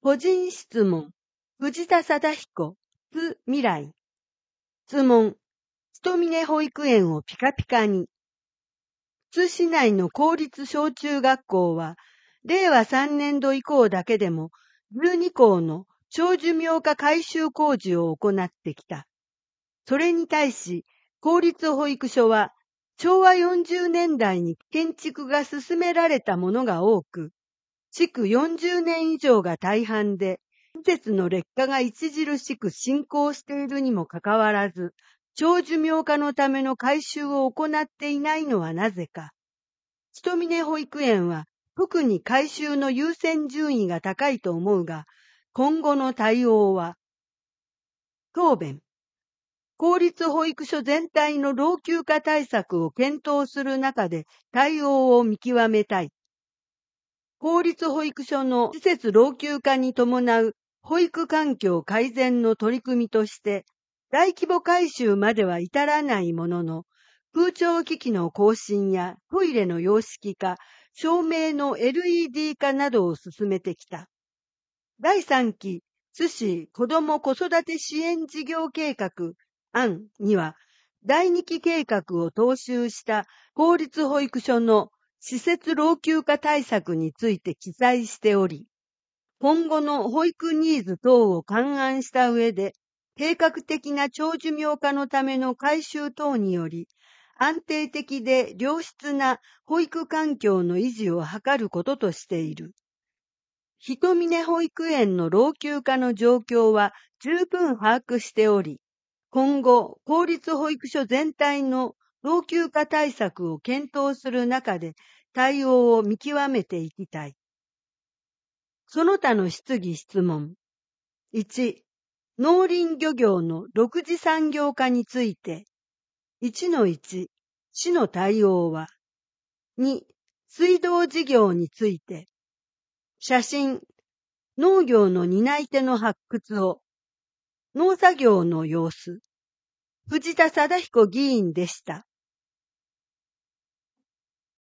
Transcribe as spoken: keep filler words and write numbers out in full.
個人質問。藤田貞彦、津未来。質問。ひとみね保育園をピカピカに。津市内の公立小中学校は、れいわさんねんど以降だけでもじゅうにこうの長寿命化改修工事を行ってきた。それに対し、公立保育所は、しょうわよんじゅうねんだいに建築が進められたものが多く、築よんじゅうねん以上が大半で、施設の劣化が著しく進行しているにもかかわらず、長寿命化のための改修を行っていないのはなぜか。ひとみね保育園は特に改修の優先順位が高いと思うが、今後の対応は、答弁。公立保育所全体の老朽化対策を検討する中で対応を見極めたい。公立保育所の施設老朽化に伴う保育環境改善の取り組みとして、大規模改修までは至らないものの、空調機器の更新やトイレの洋式化、照明の エルイーディー 化などを進めてきた。だいさんき津市子ども子育て支援事業計画案には、だいにき計画を踏襲した公立保育所の施設老朽化対策について記載しており、今後の保育ニーズ等を勘案した上で、計画的な長寿命化のための改修等により、安定的で良質な保育環境の維持を図ることとしている。ひとみね保育園の老朽化の状況は十分把握しており、今後、公立保育所全体の老朽化対策を検討する中で対応を見極めていきたい。その他の質疑質問。いち、農林漁業の独自産業化について。いちのいち、市の対応は。に、水道事業について。写真、農業の担い手の発掘を。農作業の様子。藤田貞彦議員でした。